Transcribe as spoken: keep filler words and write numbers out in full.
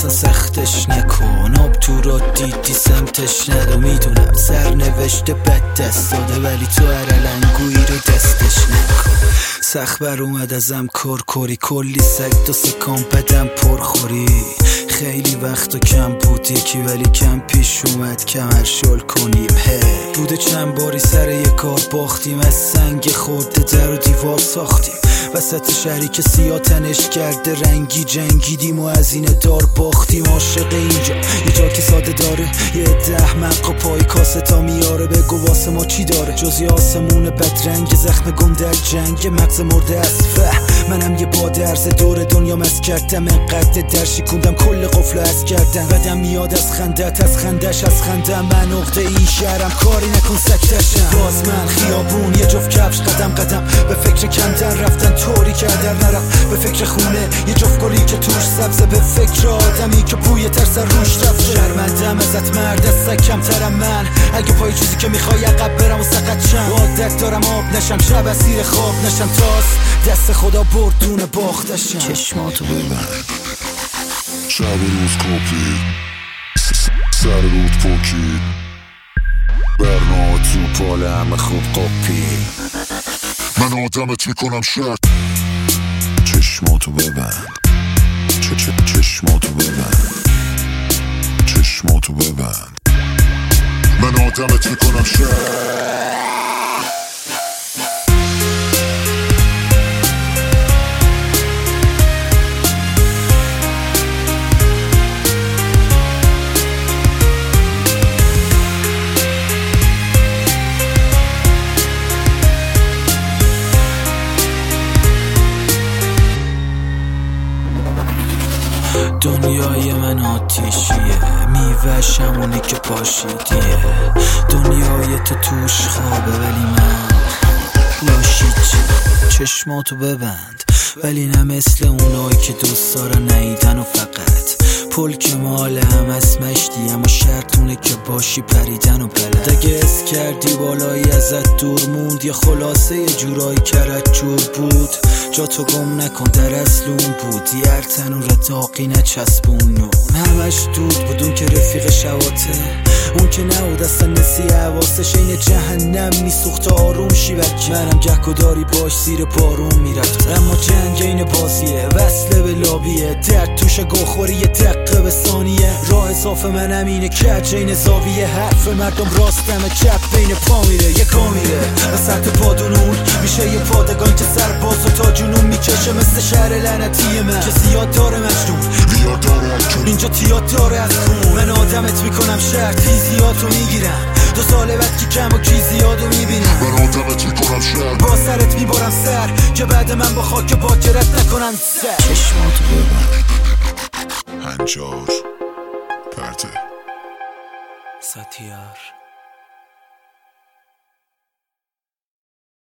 اصلا سختش نکن، آب تو را دیدی سمتش ندو. میدونم سرنوشته بد دست داده ولی تو هر علنگویی رو دستش نکن. سخت بر اومد ازم کرکری، کلی سگ دو سکان بدم پرخوری. خیلی وقت و کم بود یکی ولی کم پیش اومد کمر شل کنیم. هی بوده چند باری سر یک کار باختیم، از سنگ خورده در و دیوار ساختیم. وسط شهری که سیاه تنش کرده رنگی جنگیدیم و از این دار باختیم. عاشق اینجا یه جا که ساده داره، یه ده احمق و پای کاسه تا میاره. بگو واسه ما چی داره جز یه آسمون بدرنگ، زخم گم در جنگ، مغز مرده از فهم. منم یه باد ارز دور دنیا مس کردم، انقدر در شکوندم کل قفل از کردم. بدم میاد از خندت از خندش از خندم، من عقده این شهرم کاری نکن سکتشم. باز من خیابون یه جفت کفش قدم قدم، به فکر کندن رفتن طوری که در نرم. به فکر خونه یه جفت گلی که توش سبزه، به فکر آدمی که بوی ترس روش رفته. شرمندم ازت مرد از سگ کمترم من، اگه پای چیزی که میخوای عقب برم و سقط شم. عادت دارم آب نشم شب اسیر خواب نشم، تاس دست خدا بردون باختشم. چشماتو ببند شب و روز کپی سر رود پوکی، برنامه تو پاله همه خوب قاپی. من آدمت میکنم شک. چشماتو ببند چه چه چشماتو ببند چشماتو ببند من آدمت میکنم شک. دنیای من آتیشیه، میوه‌ش همونی که پاشیدیه. دنیای تو توش خوابه ولی من لاشیچی. چشماتو ببند ولی نه مثل اونایی که دوست دارن نیدن و فقط پل که مال هم از مشتی، اما شرطونه که باشی پریدن و بلد. اگه اس کردی بالایی ازت دور موند، یا خلاصه یه جورایی کرد جور بود. جا تو گم نکن در اصلون بود، یه ارتنون رداقی نچسبون نون. همش دود بود اون که رفیق شواته، اون که نبود اصلا نسی حواسش. این جهنم میسوخت آروم شیوک، منم گهگداری باش زیر پارون میرفت. اما جنگ این بازیه وصله به لابیه، درد توش گوخوری یه دقیقه به ثانیه. راه اضافه من همینه کج این زاویه، حرف مردم راستمه چپ بین پا میره یه کا میره. وسط پادونون میشه یه پادگان که سر باز و تا جنون میکشه، مثل شهر لعنتی من که زیاد داره مجنون اینجا تیاد داره از خون. من آدمت میکنم شهر تیزیاتو میگیرم، دو ساله بعد که کم و کی زیادو میبینم. من آدمت میکنم شهر با سرت میبارم سر که بعد من با خاک باکرت نکنم سر. چشماتو ببند هنجار پرده ساتیار.